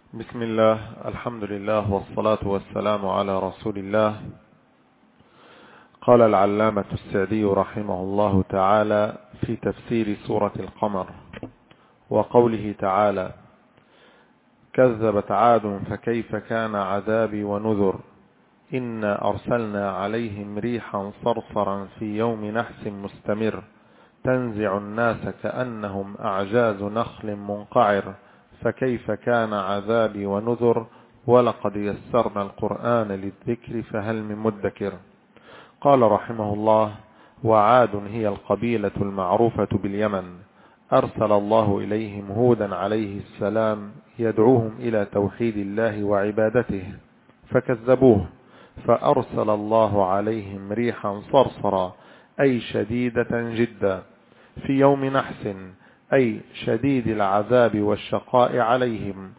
بسم الله، الحمد لله، والصلاة والسلام على رسول الله. قال العلامة السعدي رحمه الله تعالى في تفسير سورة القمر وقوله تعالى: كذبت عاد فكيف كان عذابي ونذر إنا أرسلنا عليهم ريحا صرصرا في يوم نحس مستمر تنزع الناس كأنهم أعجاز نخل منقعر فكيف كان عذابي ونذر ولقد يسرنا القرآن للذكر فهل من مدكر. قال رحمه الله: وعاد هي القبيلة المعروفة باليمن، أرسل الله إليهم هودا عليه السلام يدعوهم إلى توحيد الله وعبادته فكذبوه، فأرسل الله عليهم ريحا صرصرا أي شديدة جدا في يوم نحس أي شديد العذاب والشقاء عليهم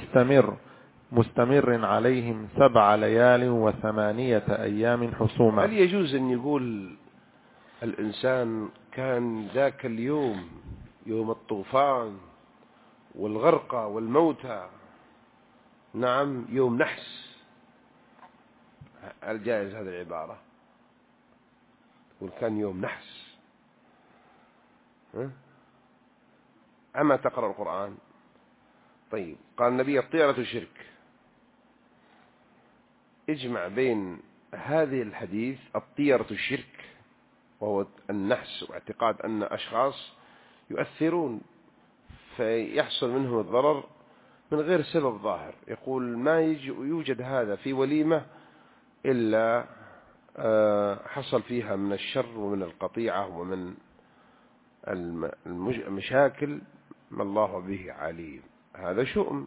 مستمر عليهم 7 ليال و8 أيام حسوما. هل يجوز أن يقول الإنسان كان ذاك اليوم يوم الطوفان والغرقى والموتى نعم يوم نحس؟ هل جائز هذه العبارة؟ كان يوم نحس أما تقرأ القرآن؟ طيب، قال النبي: الطيرة شرك. اجمع بين هذه الحديث الطيرة الشرك وهو النحس واعتقاد أن أشخاص يؤثرون فيحصل منهم الضرر من غير سبب ظاهر. يقول ما يوجد هذا في وليمة إلا حصل فيها من الشر ومن القطيعة ومن المشاكل ما الله به عليم. هذا شؤم،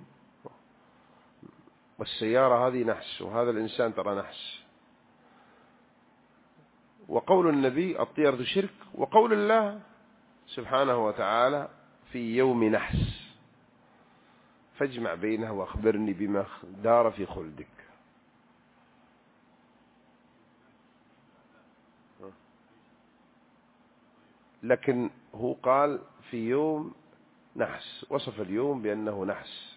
والسيارة هذه نحس وهذا الإنسان ترى نحس. وقول النبي الطيرة شرك، وقول الله سبحانه وتعالى في يوم نحس. فاجمع بينها واخبرني بما دار في خلدك. لكن هو قال في يوم نحس، وصف اليوم بأنه نحس.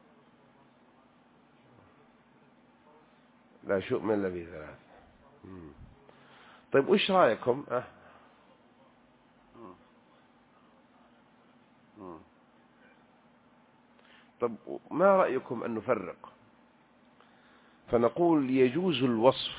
لا شؤم إلا به 3. طيب وش رأيكم؟ طب ما رأيكم أن نفرق فنقول يجوز الوصف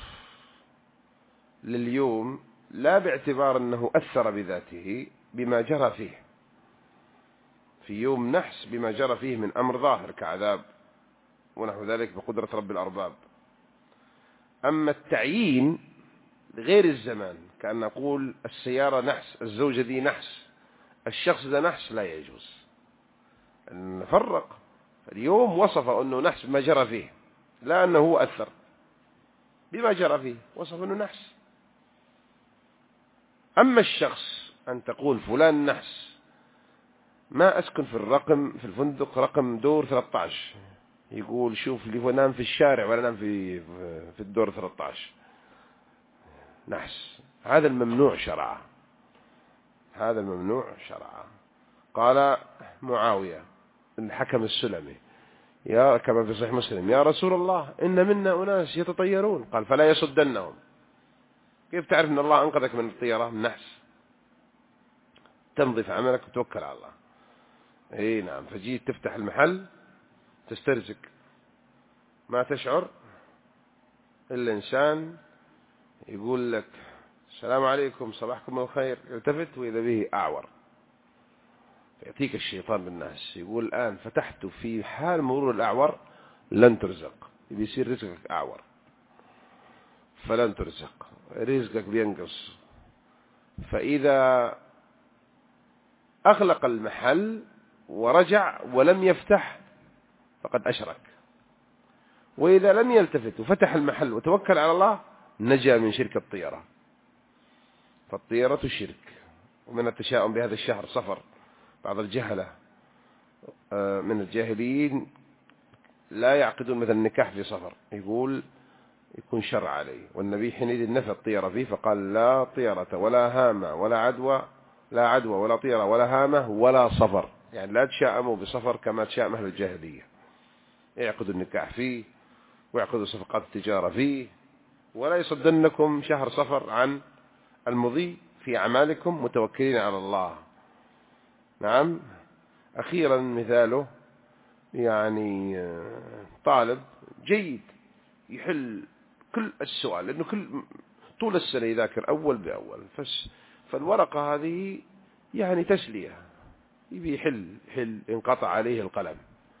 لليوم لا باعتبار أنه أثر بذاته بما جرى فيه في يوم نحس، بما جرى فيه من أمر ظاهر كعذاب ونحو ذلك بقدرة رب الأرباب. أما التعيين غير الزمان، كأن نقول السيارة نحس، الزوجة دي نحس، الشخص ده نحس، لا يجوز. نفرق. اليوم وصف أنه نحس بما جرى فيه، لا أنه هو أثر بما جرى فيه، وصف أنه نحس. أما الشخص أن تقول فلان نحس، ما أسكن في الفندق رقم دور 13، يقول شوف لي نام في الشارع ولا نام في الدور 13، نحس. هذا الممنوع شرعا، هذا الممنوع شرعا. قال معاوية الحكم السلمي كما في صحيح مسلم: يا رسول الله إن منا أناس يتطيرون، قال: فلا يصدنهم. كيف تعرف أن الله أنقذك من الطيرة من النحس؟ تمضي في عملك وتوكل على الله. اي نعم. فجيت تفتح المحل تسترزق، ما تشعر الإنسان يقول لك: السلام عليكم، صباحكم الخير، يلتفت وإذا به أعور. يأتيك الشيطان بالناس يقول: الآن فتحت في حال مرور الأعور لن ترزق، يصير رزقك أعور فلن ترزق، رزقك بينقص. فإذا أغلق المحل ورجع ولم يفتح فقد أشرك، وإذا لم يلتفت وفتح المحل وتوكل على الله نجا من شرك الطيرة. فالطيرة شرك. ومن التشاؤم بهذا الشهر صفر، بعض الجهلة من الجاهلين لا يعقدون مثل النكاح في صفر، يقول يكون شر عليه. والنبي حينئذ نفى الطيرة فيه فقال: لا طيرة ولا هامة ولا عدوى، لا عدوى ولا طيرة ولا هامة ولا صفر. يعني لا تشاءموا بصفر كما تشاءم أهل الجاهلية. يعقدوا النكاح فيه ويعقدوا صفقات التجارة فيه، ولا يصدنكم شهر صفر عن المضي في أعمالكم متوكلين على الله. نعم. أخيرا مثاله يعني طالب جيد يحل كل السؤال، لأنه طول السنة يذاكر أول بأول، فالورقة هذه يعني تسلية، يبي يحل انقطع عليه القلم.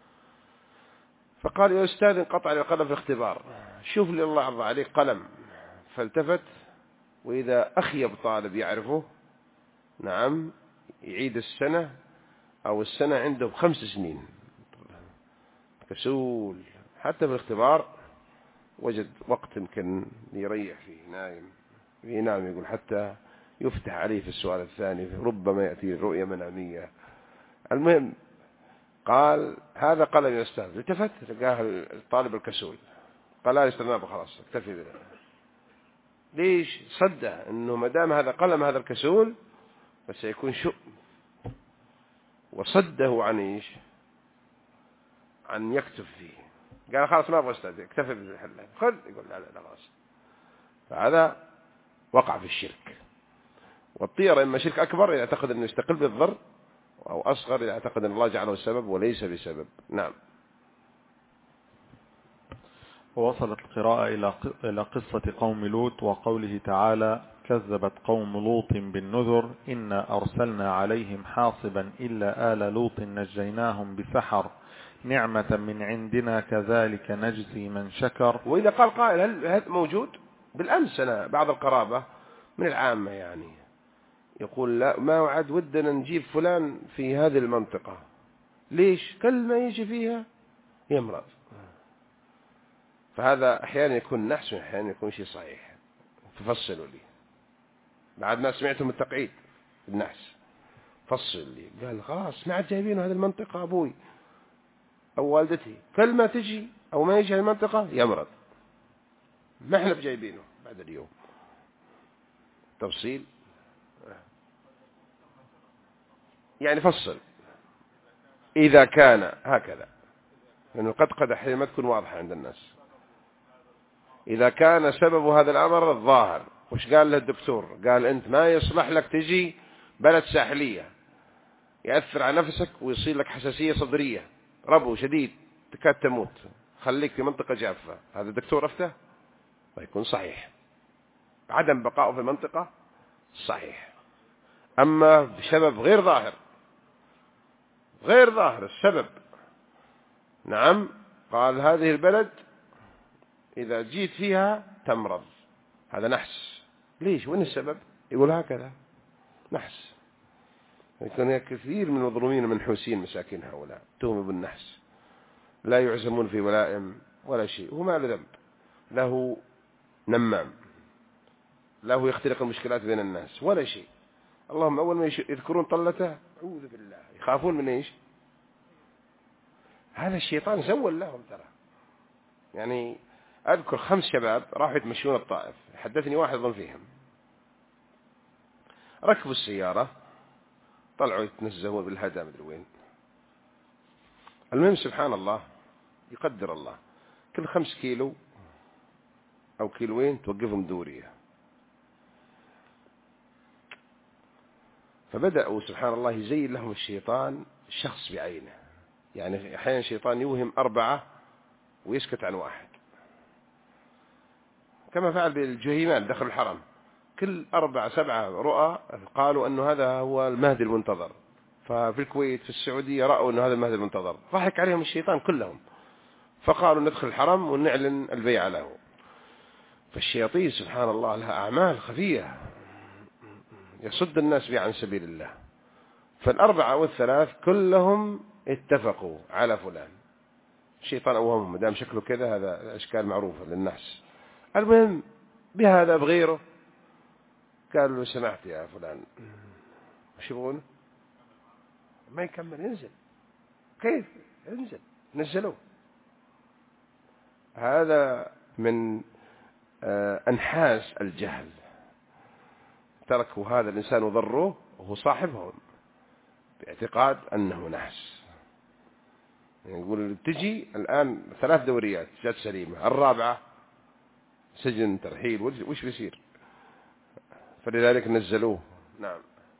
فقال يا أستاذ انقطع علي القلم في الاختبار، شوف لي الله عرض عليك قلم. فالتفت، وإذا أخيب طالب يعرفه، نعم، يعيد السنة أو السنة عنده 5 سنين، كسول. حتى في الاختبار وجد وقت يمكن يريح فيه، نايم ينام، يقول حتى يفتح عليه في السؤال الثاني، ربما يأتي رؤية منامية. المهم قال هذا قلم يا أستاذ. التفت لقاه الطالب الكسول، قال لا يستنى خلاص اكتفي بذلك. ليش؟ صدق انه ما دام هذا قلم هذا الكسول بس سيكون شؤم، وصده عن ايش؟ عن يكتب فيه. قال خلاص ما ابغى استاذ اكتفي بالحل، خذ. يقول لا خلاص. فهذا وقع في الشرك. والطيرة اما شرك اكبر اذا اعتقد انه يستقل بالضر، او اصغر اذا اعتقد ان الله جعله السبب وليس بسبب. نعم. ووصلت القراءة إلى قصة قوم لوط وقوله تعالى كذبت قوم لوط بالنذر إنا أرسلنا عليهم حاصبا إلا آل لوط نجيناهم بسحر نعمة من عندنا كذلك نجزي من شكر. وإذا قال قائل هل هذا موجود؟ بالأمس أنا بعض القرابة من العامة يعني يقول لا ما وعد ودنا نجيب فلان في هذه المنطقة. ليش؟ كل ما يجي فيها يمرض. فهذا أحيانا يكون نحس وأحيانا يكون شيء صحيح. ففصلوا لي بعد ما سمعتم التقعيد النحس، فصل لي. قال خلاص ما عاد جايبينه هذه المنطقة أبوي أو والدتي، كل ما تجي أو ما يجي هذه المنطقة يمرض، ما احنا بجايبينه بعد اليوم. تفصيل يعني فصل إذا كان هكذا، لأنه قد أحيانا ما تكون واضحة عند الناس. إذا كان سبب هذا الأمر الظاهر، وش قال له الدكتور؟ قال أنت ما يصلح لك تجي بلد ساحلية يأثر على نفسك ويصير لك حساسية صدرية، ربو شديد تكاد تموت، خليك في منطقة جافة. هذا الدكتور أفتى ويكون صحيح، عدم بقائه في المنطقة صحيح. أما بسبب غير ظاهر السبب، نعم، قال هذه البلد إذا جيت فيها تمرض، هذا نحس. ليش؟ وين السبب؟ يقول هكذا نحس. يكون كثير من المظلومين منحوسين مساكين هؤلاء تهموا بالنحس، لا يعزمون في ولائم ولا شيء، وما له ذنب، له نمام، له يخترق المشكلات بين الناس ولا شيء. اللهم أول ما يذكرون طلته أعوذ بالله، يخافون من إيش؟ هذا الشيطان زول لهم ترى. يعني أذكر 5 شباب راحوا يتمشون الطائف، حدثني واحد ظن فيهم، ركبوا السيارة طلعوا يتنزهون بالهدى مدري وين. المهم سبحان الله يقدر الله، كل 5 كيلو أو كيلوين توقفهم دورية. فبدأوا سبحان الله يزين لهم الشيطان شخص بعينه. يعني أحيانا الشيطان يوهم 4 ويسكت عن 1، كما فعل بالجهيمان دخل الحرم، كل 4 7 رؤى قالوا أنه هذا هو المهدي المنتظر. ففي الكويت في السعودية رأوا أنه هذا المهدي المنتظر، ضحك عليهم الشيطان كلهم، فقالوا ندخل الحرم ونعلن البيعة له. فالشياطين سبحان الله لها أعمال خفية يصد الناس بها عن سبيل الله. فال4 والثلاث كلهم اتفقوا على فلان. الشيطان أوهمهم مدام شكله كذا، هذا أشكال معروفة للنحس. المهم بهذا بغيره قالوا له سمعت يا فلان، وش يبغون؟ ما يكمل ينزل. كيف ينزل؟ نزلوه. هذا من أنحاس الجهل، تركوا هذا الإنسان وضروه وهو صاحبهم باعتقاد أنه نحس. يعني يقول تجي الآن 3 دوريات جات سليمة، الرابعة سجن ترحيل، وش بيصير؟ فلذلك نزلوه. نعم.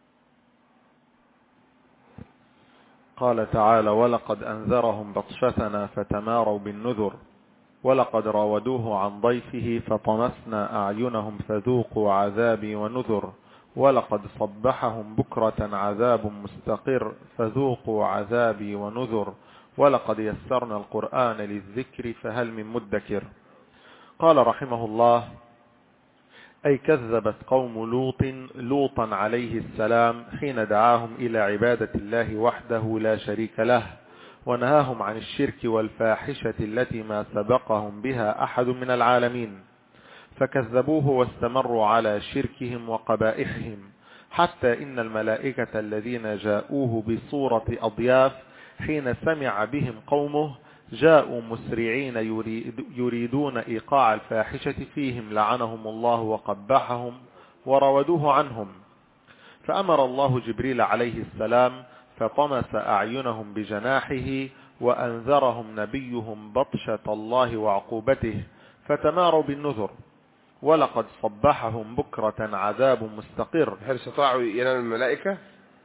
قال تعالى: ولقد أنذرهم بطشتنا فتماروا بالنذر ولقد راودوه عن ضيفه فطمسنا أعينهم فذوقوا عذابي ونذر ولقد صبحهم بكرة عذاب مستقر فذوقوا عذابي ونذر ولقد يسرنا القرآن للذكر فهل من مدكر. قال رحمه الله: أي كذبت قوم لوطا عليه السلام حين دعاهم إلى عبادة الله وحده لا شريك له ونهاهم عن الشرك والفاحشة التي ما سبقهم بها أحد من العالمين، فكذبوه واستمروا على شركهم وقبائحهم، حتى إن الملائكة الذين جاءوه بصورة أضياف حين سمع بهم قومه جاءوا مسرعين يريدون إيقاع الفاحشة فيهم لعنهم الله وقبحهم وراودوه عنهم، فأمر الله جبريل عليه السلام فطمس أعينهم بجناحه وأنذرهم نبيهم بطشة الله وعقوبته فتماروا بالنذر ولقد صبحهم بكرة عذاب مستقر. هل استطاعوا ينال الملائكة؟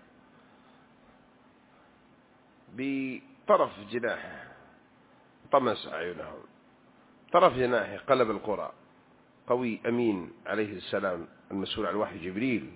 بطرف جناحه طمس أعينهم، طرف جناحه قلب القرى، قوي أمين عليه السلام المسؤول عن الوحي جبريل،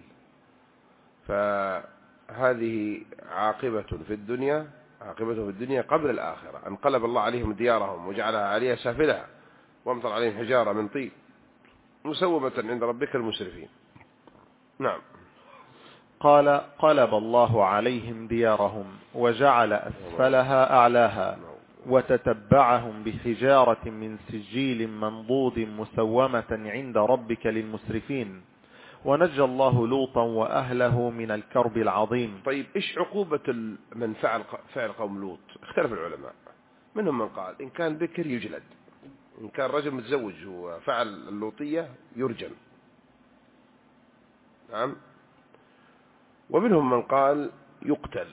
فهذه عاقبة في الدنيا قبل الآخرة، انقلب الله عليهم ديارهم وجعلها عليها سافلها وامطر عليهم حجارة من طين مسومة عند ربك المسرفين. نعم. قال: قلب الله عليهم ديارهم وجعل أسفلها أعلاها وتتبعهم بحجارة من سجيل منضود مسومة عند ربك للمسرفين ونجى الله لوطا وأهله من الكرب العظيم. طيب إيش عقوبة من فعل قوم لوط؟ اختلف العلماء، منهم من قال إن كان بكر يجلد، إن كان رجل متزوج وفعل اللوطية يرجم. نعم. ومنهم من قال يقتل،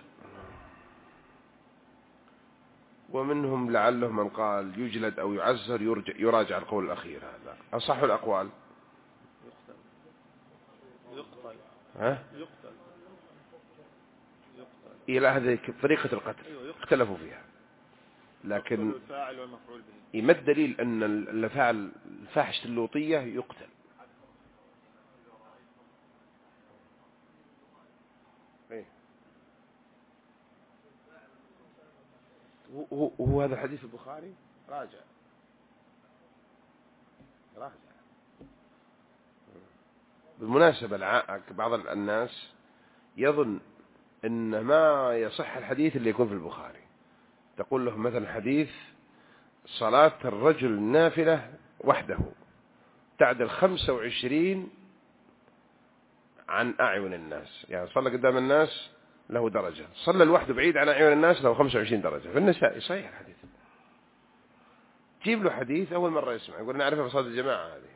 ومنهم لعله من قال يجلد أو يعزر، يراجع القول الأخير. هذا أصح الأقوال. يقتل. إلى هذه طريقة القتل اختلفوا فيها، لكن ما الدليل أن اللي فعل فاحشة اللوطية يقتل؟ وهو هذا الحديث البخاري راجع. بالمناسبة بعض الناس يظن أن ما يصح الحديث اللي يكون في البخاري. تقول له مثلا حديث صلاة الرجل النافلة وحده تعدل 25 عن أعين الناس، يعني صلى قدام الناس له درجة، صلى لوحده بعيد عن أعين الناس له 25 درجة. في النسائي صحيح الحديث. جيب له حديث أول مرة يسمع يقول نعرفها في صلاة الجماعة هذه،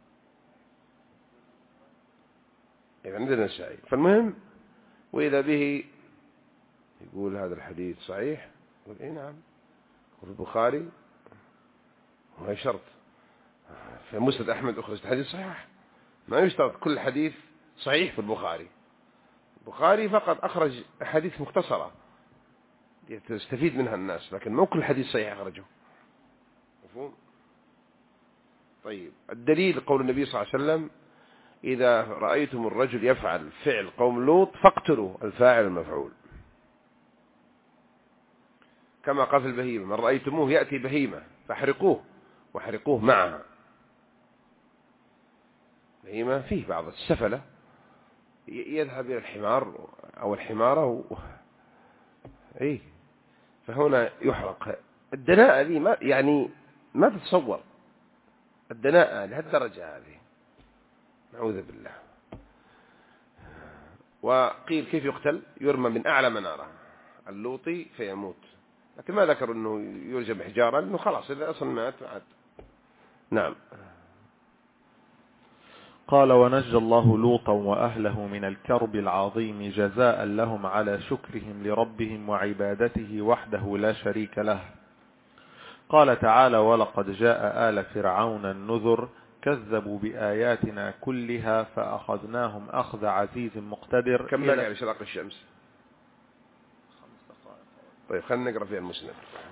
يعني عندنا النسائي. فالمهم وإذا به يقول هذا الحديث صحيح، يقول إيه نعم، وفي البخاري وهي شرط في مسند أحمد أخرج الحديث صحيح، ما يشترط كل حديث صحيح في البخاري فقط أخرج أحاديث مختصرة يستفيد منها الناس، لكن مو كل حديث صحيح أخرجه. مفهوم؟ طيب الدليل قول النبي صلى الله عليه وسلم إذا رأيتم الرجل يفعل فعل قوم لوط فاقتلوا الفاعل المفعول، كما قال في البهيمة من رأيتموه يأتي بهيمة فاحرقوه واحرقوه معها. بهيمة فيه بعض السفلة يذهب إلى الحمار أو الحمارة إيه، فهنا يحرق. الدناءة دي ما تتصور الدناءة لهالدرجة هذه، نعوذ بالله. وقيل كيف يقتل؟ يرمى من أعلى منارة اللوطي فيموت، لكن ما ذكر أنه يرجم بحجارة لأنه خلاص إذا أصلا مات عاد. نعم. قال ونجى الله لوطا وأهله من الكرب العظيم جزاء لهم على شكرهم لربهم وعبادته وحده لا شريك له. قال تعالى ولقد جاء آل فرعون النذر كذبوا بآياتنا كلها فأخذناهم أخذ عزيز مقتدر. كم باقي على شراق الشمس؟ طيب خلينا نقرأ فيها المسند.